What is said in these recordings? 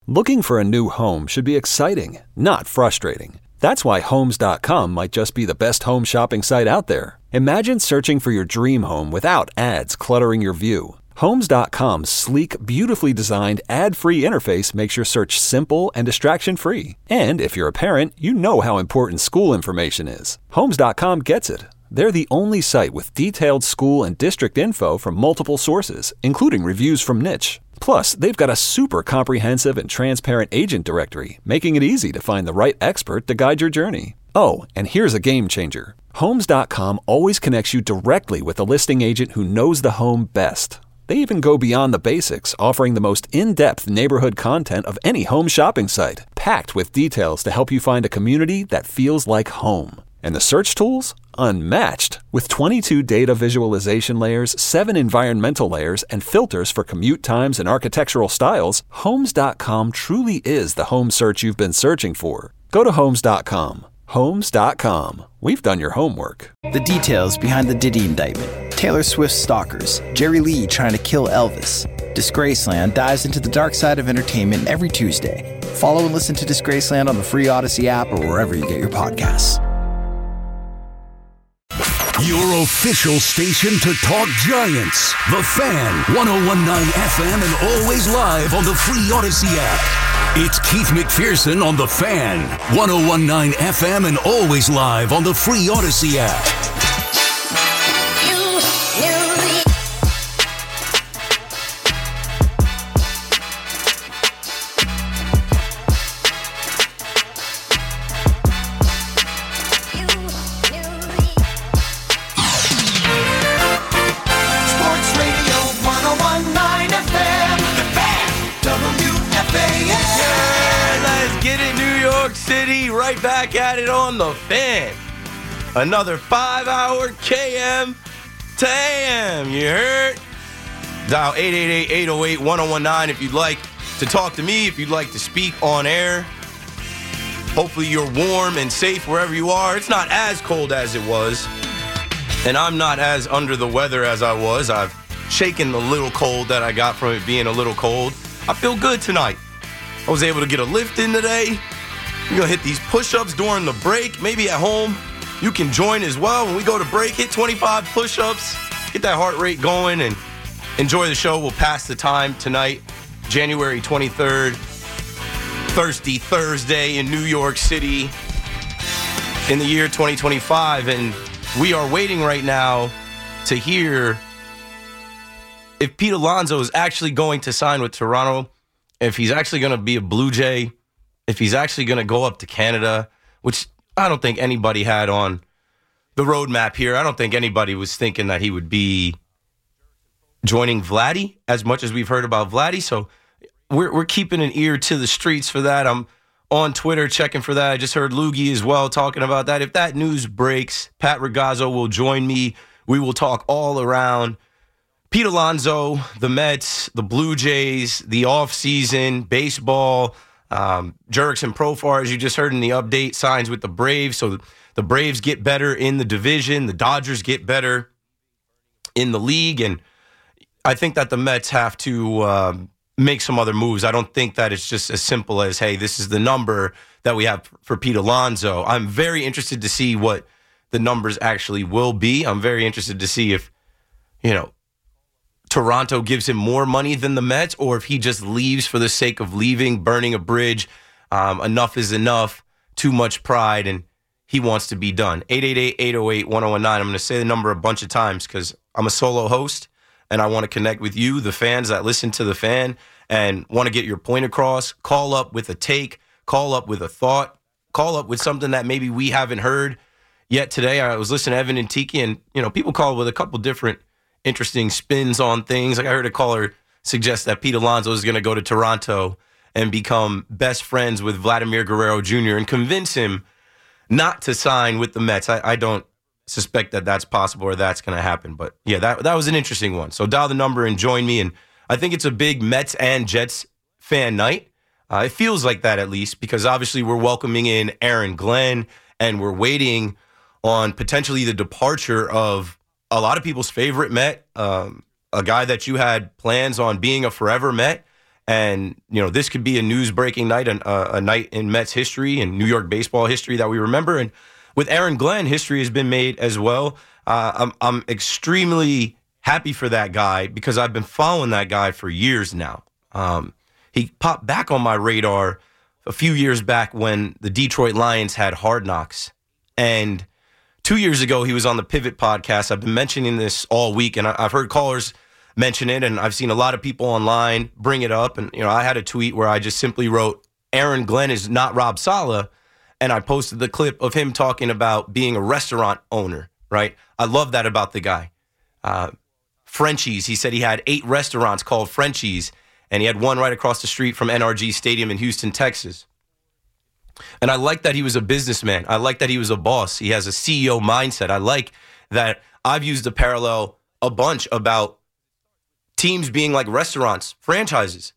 Looking for a new home should be exciting, not frustrating. That's why Homes.com might just be the best home shopping site out there. Imagine searching for your dream home without ads cluttering your view. Homes.com's sleek, beautifully designed, ad-free interface makes your search simple and distraction-free. And if you're a parent, you know how important school information is. Homes.com gets it. They're the only site with detailed school and district info from multiple sources, including reviews from Niche. Plus, they've got a super comprehensive and transparent agent directory, making it easy to find the right expert to guide your journey. Oh, and here's a game changer. Homes.com always connects you directly with a listing agent who knows the home best. They even go beyond the basics, offering the most in-depth neighborhood content of any home shopping site, packed with details to help you find a community that feels like home. And the search tools? Unmatched. With 22 data visualization layers, 7 environmental layers, and filters for commute times and architectural styles, Homes.com truly is the home search you've been searching for. Go to Homes.com. Homes.com. We've done your homework. The details behind the Diddy indictment. Taylor Swift's stalkers. Jerry Lee trying to kill Elvis. Disgraceland dives into the dark side of entertainment every Tuesday. Follow and listen to Disgraceland on the free Odyssey app or wherever you get your podcasts. Your official station to talk Giants. The Fan, 101.9 FM and always live on the free Odyssey app. It's Keith McPherson on The Fan, 101.9 FM and always live on the free Odyssey app. Right back at it on The Fan. Another 5-hour KM to AM. You heard? Dial 888-808-1019 if you'd like to talk to me, if you'd like to speak on air. Hopefully you're warm and safe wherever you are. It's not as cold as it was, and I'm not as under the weather as I was. I've shaken the little cold that I got from it being a little cold. I feel good tonight. I was able to get a lift in today. We're going to hit these push-ups during the break. Maybe at home you can join as well. When we go to break, hit 25 push-ups, get that heart rate going, and enjoy the show. We'll pass the time tonight, January 23rd, Thirsty Thursday in New York City in the year 2025. And we are waiting right now to hear if Pete Alonso is actually going to sign with Toronto, if he's actually going to be a Blue Jay, if he's actually going to go up to Canada, which I don't think anybody had on the roadmap here. I don't think anybody was thinking that he would be joining Vladdy as much as we've heard about Vladdy. So we're keeping an ear to the streets for that. I'm on Twitter checking for that. I just heard Loogie as well talking about that. If that news breaks, Pat Ragazzo will join me. We will talk all around Pete Alonso, the Mets, the Blue Jays, the offseason, baseball. Jurickson Profar, as you just heard in the update, signs with the Braves. So the Braves get better in the division. The Dodgers get better in the league. And I think that the Mets have to make some other moves. I don't think that it's just as simple as, hey, this is the number that we have for Pete Alonso. I'm very interested to see what the numbers actually will be. I'm very interested to see if, Toronto gives him more money than the Mets, or if he just leaves for the sake of leaving, burning a bridge. Enough is enough, too much pride, and he wants to be done. 888-808-1019. I'm going to say the number a bunch of times because I'm a solo host, and I want to connect with you, the fans that listen to The Fan, and want to get your point across. Call up with a take. Call up with a thought. Call up with something that maybe we haven't heard yet today. I was listening to Evan and Tiki, and people call with a couple different interesting spins on things. Like I heard a caller suggest that Pete Alonso is going to go to Toronto and become best friends with Vladimir Guerrero Jr. and convince him not to sign with the Mets. I don't suspect that that's possible or that's going to happen. But yeah, that was an interesting one. So dial the number and join me. And I think it's a big Mets and Jets fan night. It feels like that at least because obviously we're welcoming in Aaron Glenn and we're waiting on potentially the departure of a lot of people's favorite Met, a guy that you had plans on being a forever Met, And, this could be a news-breaking night, a night in Mets history and New York baseball history that we remember. And with Aaron Glenn, history has been made as well. I'm extremely happy for that guy because I've been following that guy for years now. He popped back on my radar a few years back when the Detroit Lions had Hard Knocks. And 2 years ago, he was on the Pivot podcast. I've been mentioning this all week, and I've heard callers mention it, and I've seen a lot of people online bring it up. And, I had a tweet where I just simply wrote, Aaron Glenn is not Rob Saleh, and I posted the clip of him talking about being a restaurant owner, right? I love that about the guy. Frenchies, he said he had 8 restaurants called Frenchies, and he had one right across the street from NRG Stadium in Houston, Texas. And I like that he was a businessman. I like that he was a boss. He has a CEO mindset. I like that. I've used the parallel a bunch about teams being like restaurants, franchises.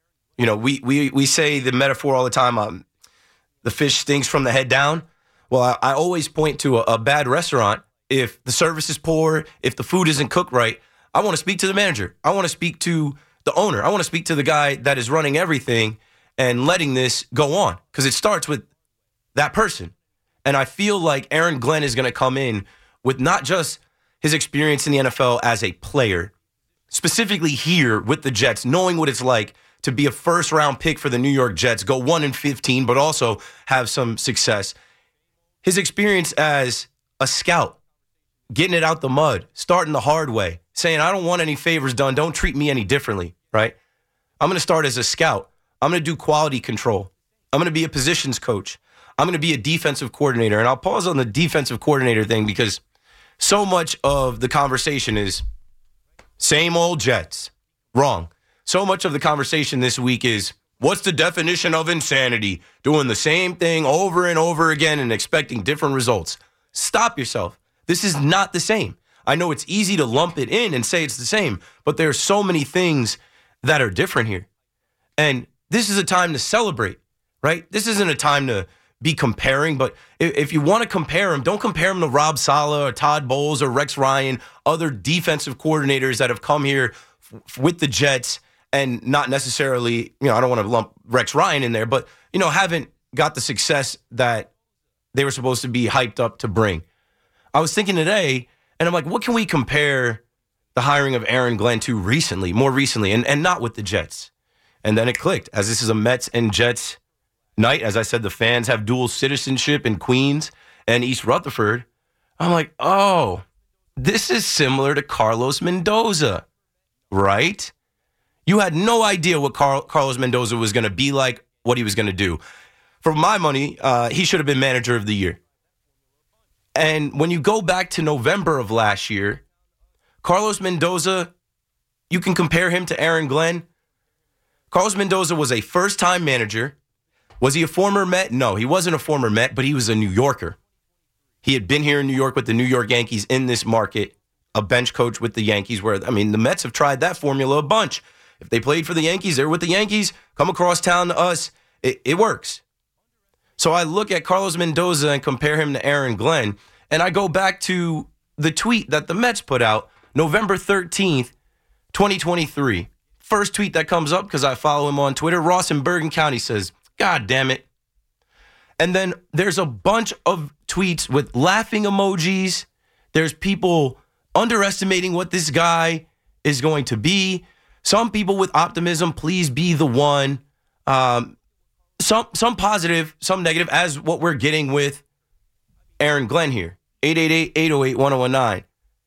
We say the metaphor all the time, the fish stinks from the head down. Well, I always point to a bad restaurant. If the service is poor, if the food isn't cooked right, I want to speak to the manager. I want to speak to the owner. I want to speak to the guy that is running everything and letting this go on, because it starts with that person. And I feel like Aaron Glenn is going to come in with not just his experience in the NFL as a player, specifically here with the Jets, knowing what it's like to be a first-round pick for the New York Jets, go 1-15, but also have some success. His experience as a scout, getting it out the mud, starting the hard way, saying, I don't want any favors done. Don't treat me any differently, right? I'm going to start as a scout. I'm going to do quality control. I'm going to be a positions coach. I'm going to be a defensive coordinator. And I'll pause on the defensive coordinator thing because so much of the conversation is same old Jets. Wrong. So much of the conversation this week is, what's the definition of insanity? Doing the same thing over and over again and expecting different results. Stop yourself. This is not the same. I know it's easy to lump it in and say it's the same, but there are so many things that are different here. And this is a time to celebrate, right? This isn't a time to be comparing, but if you want to compare them, don't compare them to Rob Saleh or Todd Bowles or Rex Ryan, other defensive coordinators that have come here with the Jets and not necessarily, I don't want to lump Rex Ryan in there, but, haven't got the success that they were supposed to be hyped up to bring. I was thinking today, and I'm like, what can we compare the hiring of Aaron Glenn to more recently, and not with the Jets? And then it clicked. As this is a Mets and Jets night, as I said, the fans have dual citizenship in Queens and East Rutherford. I'm like, oh, this is similar to Carlos Mendoza, right? You had no idea what Carlos Mendoza was going to be like, what he was going to do. For my money, he should have been manager of the year. And when you go back to November of last year, Carlos Mendoza, you can compare him to Aaron Glenn. Carlos Mendoza was a first-time manager. Was he a former Met? No, he wasn't a former Met, but he was a New Yorker. He had been here in New York with the New York Yankees in this market, a bench coach with the Yankees where, the Mets have tried that formula a bunch. If they played for the Yankees, they're with the Yankees, come across town to us, it works. So I look at Carlos Mendoza and compare him to Aaron Glenn, and I go back to the tweet that the Mets put out November 13th, 2023. First tweet that comes up because I follow him on Twitter. Ross in Bergen County says, God damn it. And then there's a bunch of tweets with laughing emojis. There's people underestimating what this guy is going to be. Some people with optimism, please be the one. Some positive, some negative, as what we're getting with Aaron Glenn here. 888-808-1019.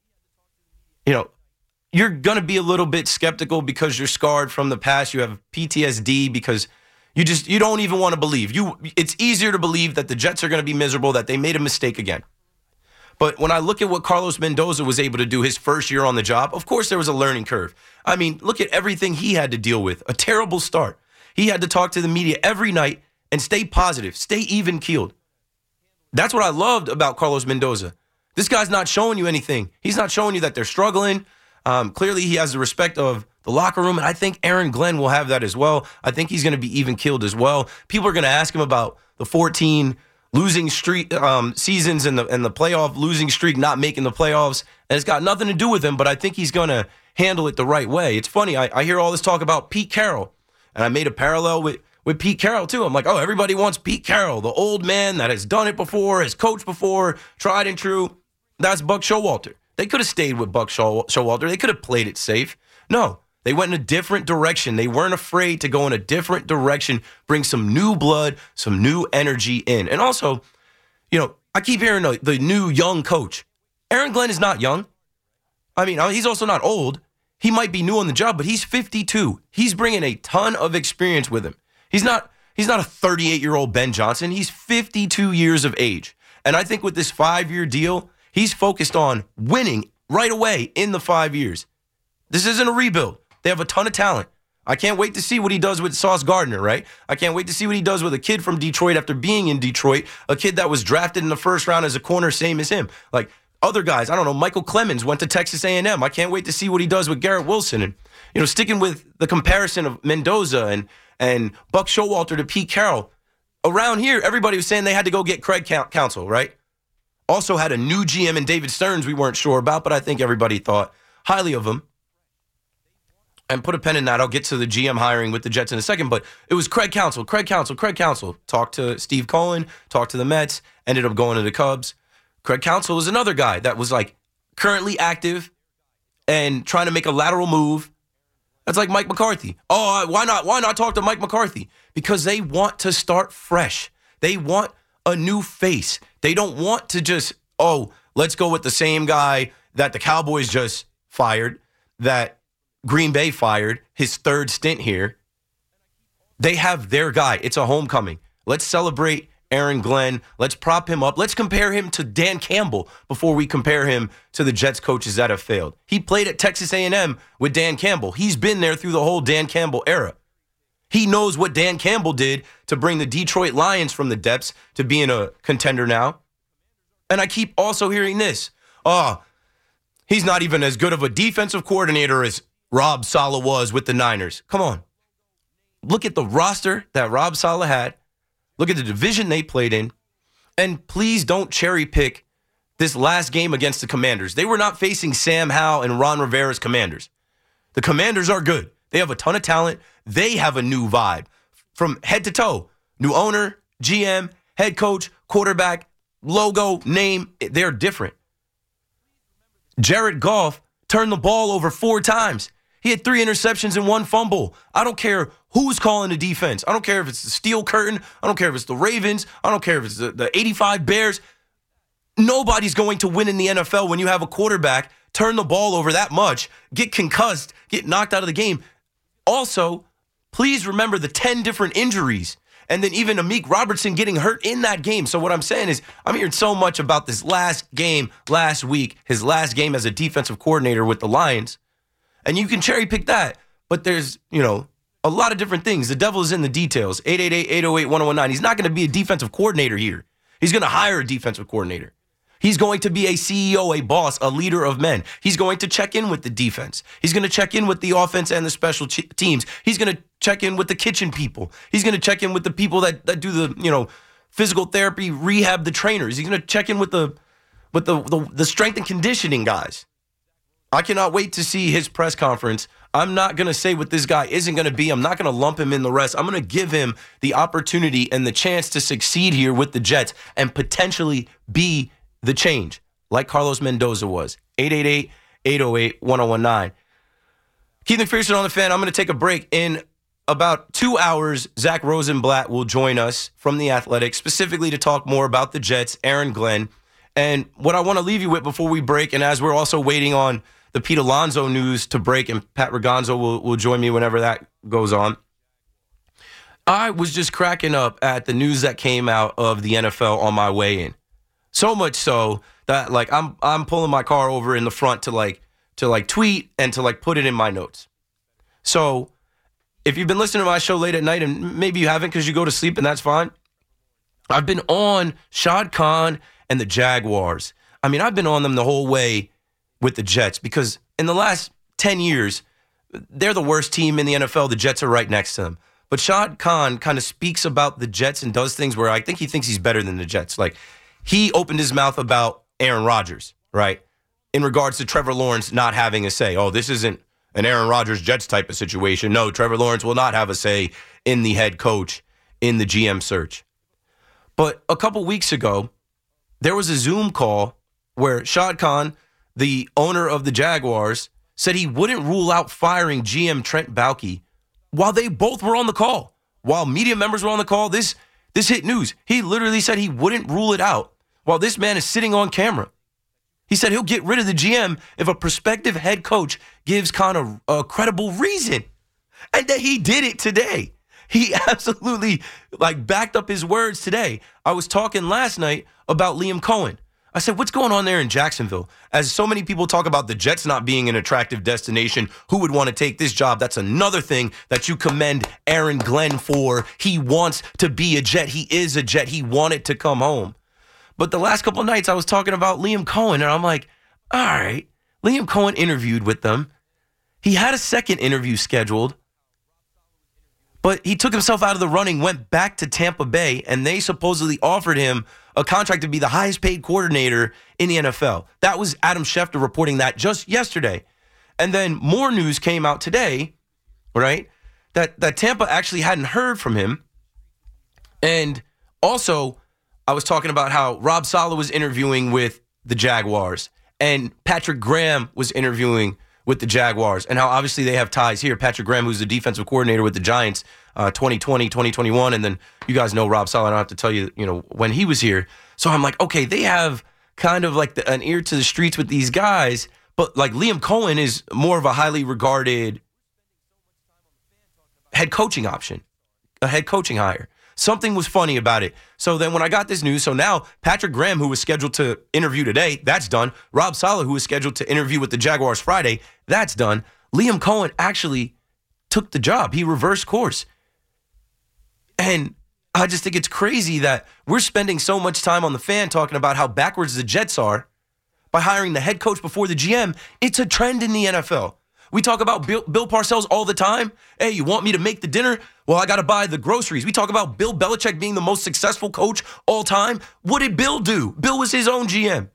You're going to be a little bit skeptical because you're scarred from the past. You have PTSD because you don't even want to believe. It's easier to believe that the Jets are going to be miserable, that they made a mistake again. But when I look at what Carlos Mendoza was able to do his first year on the job, of course there was a learning curve. Look at everything he had to deal with. A terrible start. He had to talk to the media every night and stay positive, stay even-keeled. That's what I loved about Carlos Mendoza. This guy's not showing you anything. He's not showing you that they're struggling. Clearly, he has the respect of the locker room, and I think Aaron Glenn will have that as well. I think he's going to be even-keeled as well. People are going to ask him about the 14 losing streak seasons and the playoff losing streak, not making the playoffs, and it's got nothing to do with him, but I think he's going to handle it the right way. It's funny, I hear all this talk about Pete Carroll, And I made a parallel with Pete Carroll, too. I'm like, oh, everybody wants Pete Carroll, the old man that has done it before, has coached before, tried and true. That's Buck Showalter. They could have stayed with Buck Showalter. They could have played it safe. No, they went in a different direction. They weren't afraid to go in a different direction, bring some new blood, some new energy in. And also, I keep hearing the new young coach. Aaron Glenn is not young. I mean, he's also not old. He might be new on the job, but he's 52. He's bringing a ton of experience with him. He's not a 38-year-old Ben Johnson. He's 52 years of age. And I think with this 5-year deal, he's focused on winning right away in the 5 years. This isn't a rebuild. They have a ton of talent. I can't wait to see what he does with Sauce Gardner, right? I can't wait to see what he does with a kid from Detroit after being in Detroit, a kid that was drafted in the first round as a corner, same as him. Like other guys, I don't know, Michael Clemens went to Texas A&M. I can't wait to see what he does with Garrett Wilson. And, sticking with the comparison of Mendoza and Buck Showalter to Pete Carroll, around here, everybody was saying they had to go get Craig Counsell, right? Also had a new GM in David Stearns we weren't sure about, but I think everybody thought highly of him. And put a pen in that. I'll get to the GM hiring with the Jets in a second, but it was Craig Counsell. Talked to Steve Cohen, talked to the Mets, ended up going to the Cubs. Craig Counsell was another guy that was like currently active and trying to make a lateral move. That's like Mike McCarthy. Oh, why not talk to Mike McCarthy? Because they want to start fresh. They want a new face. They don't want to just, let's go with the same guy that the Cowboys just fired, that Green Bay fired, his third stint here. They have their guy. It's a homecoming. Let's celebrate Aaron Glenn. Let's prop him up. Let's compare him to Dan Campbell before we compare him to the Jets coaches that have failed. He played at Texas A&M with Dan Campbell. He's been there through the whole Dan Campbell era. He knows what Dan Campbell did to bring the Detroit Lions from the depths to being a contender now. And I keep also hearing this. He's not even as good of a defensive coordinator as Rob Saleh was with the Niners. Come on. Look at the roster that Rob Saleh had. Look at the division they played in. And please don't cherry pick this last game against the Commanders. They were not facing Sam Howell and Ron Rivera's Commanders. The Commanders are good. They have a ton of talent. They have a new vibe from head to toe. New owner, GM, head coach, quarterback, logo, name. They're different. Jared Goff turned the ball over 4 times. He had 3 interceptions and 1 fumble. I don't care who's calling the defense. I don't care if it's the Steel Curtain. I don't care if it's the Ravens. I don't care if it's the 85 Bears. Nobody's going to win in the NFL when you have a quarterback turn the ball over that much, get concussed, get knocked out of the game. Also, please remember the 10 different injuries and then even Amik Robertson getting hurt in that game. So what I'm saying is I'm hearing so much about this last game last week, his last game as a defensive coordinator with the Lions. And you can cherry pick that, but there's, a lot of different things. The devil is in the details. 888-808-1019. He's not going to be a defensive coordinator here. He's going to hire a defensive coordinator. He's going to be a CEO, a boss, a leader of men. He's going to check in with the defense. He's going to check in with the offense and the special teams. He's going to check in with the kitchen people. He's going to check in with the people that do the, physical therapy, rehab, the trainers. He's going to check in with the strength and conditioning guys. I cannot wait to see his press conference. I'm not going to say what this guy isn't going to be. I'm not going to lump him in the rest. I'm going to give him the opportunity and the chance to succeed here with the Jets and potentially be the change, like Carlos Mendoza was. 888-808-1019. Keith McPherson on the Fan. I'm going to take a break. In about 2 hours, Zach Rosenblatt will join us from The Athletic, specifically to talk more about the Jets, Aaron Glenn. And what I want to leave you with before we break, and as we're also waiting on the Pete Alonso news to break, and Pat Ragonzo will join me whenever that goes on. I was just cracking up at the news that came out of the NFL on my way in. So much so that I'm pulling my car over in the front to tweet and to put it in my notes. So if you've been listening to my show late at night, and maybe you haven't because you go to sleep and that's fine, I've been on Shad Khan and the Jaguars. I mean, I've been on them the whole way with the Jets because in the last 10 years, they're the worst team in the NFL. The Jets are right next to them. But Shad Khan kind of speaks about the Jets and does things where I think he thinks he's better than the Jets. Like, he opened his mouth about Aaron Rodgers, right? In regards to Trevor Lawrence not having a say. Oh, this isn't an Aaron Rodgers Jets type of situation. No, Trevor Lawrence will not have a say in the head coach, in the GM search. But a couple weeks ago, there was a Zoom call where Shad Khan, the owner of the Jaguars, said he wouldn't rule out firing GM Trent Baalke while they both were on the call. While media members were on the call, this hit news. He literally said he wouldn't rule it out while this man is sitting on camera. He said he'll get rid of the GM if a prospective head coach gives Khan a credible reason. And that he did it today. He absolutely backed up his words today. I was talking last night about Liam Cohen. I said, what's going on there in Jacksonville? As so many people talk about the Jets not being an attractive destination, who would want to take this job? That's another thing that you commend Aaron Glenn for. He wants to be a Jet. He is a Jet. He wanted to come home. But the last couple of nights I was talking about Liam Cohen, and I'm like, all right, Liam Cohen interviewed with them. He had a second interview scheduled, but he took himself out of the running, went back to Tampa Bay, and they supposedly offered him a contract to be the highest paid coordinator in the NFL. That was Adam Schefter reporting that just yesterday. And then more news came out today, right, that Tampa actually hadn't heard from him. And also, I was talking about how Rob Saleh was interviewing with the Jaguars and Patrick Graham was interviewing with the Jaguars, and how obviously they have ties here. Patrick Graham, who's the defensive coordinator with the Giants, 2020, 2021, and then you guys know Rob Saleh. I don't have to tell you, when he was here. So I'm like, okay, they have kind of an ear to the streets with these guys, but Liam Cohen is more of a highly regarded head coaching option, a head coaching hire. Something was funny about it. So then when I got this news, so now Patrick Graham, who was scheduled to interview today, that's done. Rob Saleh, who was scheduled to interview with the Jaguars Friday, that's done. Liam Cohen actually took the job. He reversed course. And I just think it's crazy that we're spending so much time on the Fan talking about how backwards the Jets are by hiring the head coach before the GM. It's a trend in the NFL. We talk about Bill Parcells all the time. Hey, you want me to make the dinner? Well, I got to buy the groceries. We talk about Bill Belichick being the most successful coach all time. What did Bill do? Bill was his own GM.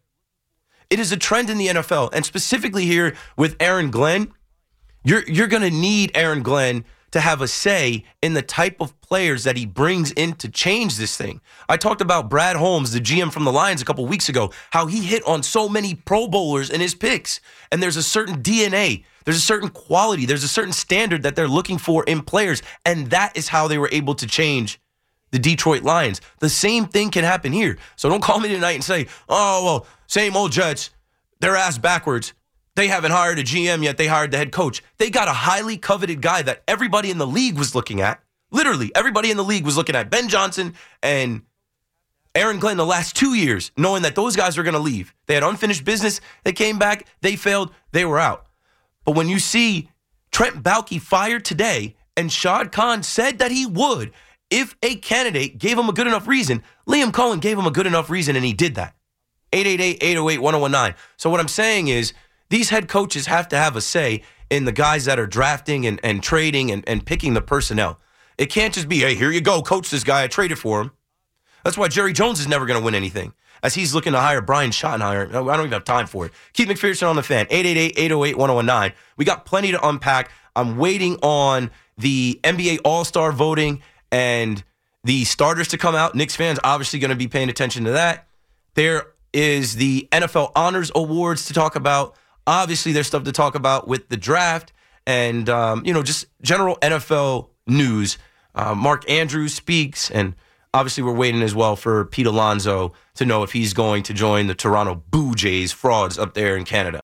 It is a trend in the NFL, and specifically here with Aaron Glenn, you're going to need Aaron Glenn to have a say in the type of players that he brings in to change this thing. I talked about Brad Holmes, the GM from the Lions, a couple weeks ago, how he hit on so many Pro Bowlers in his picks, and there's a certain DNA. There's a certain quality. There's a certain standard that they're looking for in players, and that is how they were able to change the Detroit Lions. The same thing can happen here. So don't call me tonight and say, oh, well, same old Jets, they're ass backwards. They haven't hired a GM yet. They hired the head coach. They got a highly coveted guy that everybody in the league was looking at. Literally, everybody in the league was looking at Ben Johnson and Aaron Glenn the last 2 years, knowing that those guys were going to leave. They had unfinished business. They came back. They failed. They were out. But when you see Trent Baalke fired today, and Shad Khan said that he would if a candidate gave him a good enough reason, Liam Cohen gave him a good enough reason, and he did that. 888-808-1019. So what I'm saying is these head coaches have to have a say in the guys that are drafting and trading and picking the personnel. It can't just be, hey, here you go, coach this guy. I traded for him. That's why Jerry Jones is never going to win anything, as he's looking to hire Brian Schottenheimer. I don't even have time for it. Keith McPherson on the Fan, 888-808-1019. We got plenty to unpack. I'm waiting on the NBA All-Star voting and the starters to come out. Knicks fans obviously going to be paying attention to that. There is the NFL Honors Awards to talk about. Obviously, there's stuff to talk about with the draft and, just general NFL news. Mark Andrews speaks, and obviously we're waiting as well for Pete Alonso to know if he's going to join the Toronto Blue Jays frauds up there in Canada.